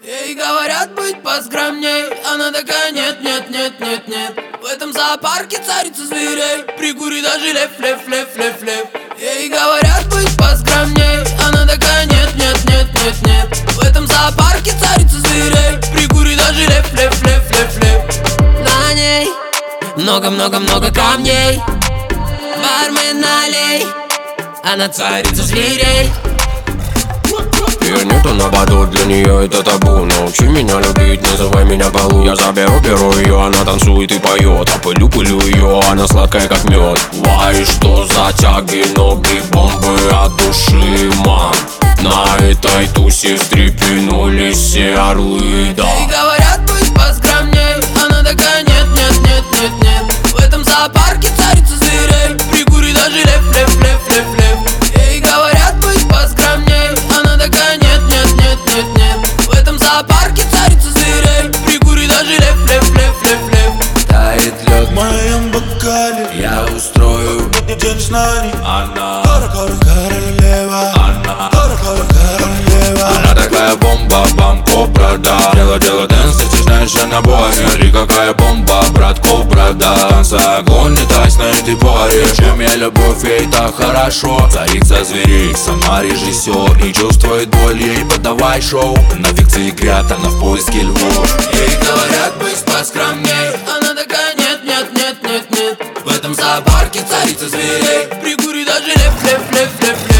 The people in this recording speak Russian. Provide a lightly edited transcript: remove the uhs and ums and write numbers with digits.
Ей говорят быть поскромней, она такая нет, нет, нет, нет, нет. В этом зоопарке царица зверей, при куре даже лев, лев, лев, лев, лев. Ей говорят быть поскромней, она такая нет, нет, нет, нет, нет. В этом зоопарке царица зверей, при куре даже лев, лев, лев, лев, лев. На ней много-много-много камней, бармен налей, она царица зверей. Ее нету на боду, для нее это табу. Научи меня любить, называй меня Балу. Я беру ее, она танцует и поет. А пылю ее, она сладкая как мед. Вай, что за тяги, ноги, бомбы от души, мам. На этой тусе встрепенулись все орлы, да. Ей говорят быть поскромней, она такая нет, нет, нет, нет, нет. В этом зоопарке царица зверей, при куре даже лев, лев, лев, лев, лев. Ей говорят быть поскромней, она такая нет, нет, нет, нет, нет. В этом зоопарке царица зверей, при куре даже лев, лев, лев, лев, лев. Тает лед В моем бокале я устрою. день знаний. Она Королева. Королева. Она такая бомба, кобра, да. Дело дэнс, ты знаешь, она бой. Смотри, какая бомба, брат, кобра, да. Танца огонь, не таясь на этой паре. Чем я любовь, ей так хорошо. Царица зверей, сама режиссер. Не чувствует боль, ей подавай шоу. На фикции игрят, она в поиске львов. Ей говорят быть поскромней, она такая нет, нет, нет, нет, нет. В этом зоопарке царица зверей, при куре даже лев, лев, лев, лев, лев.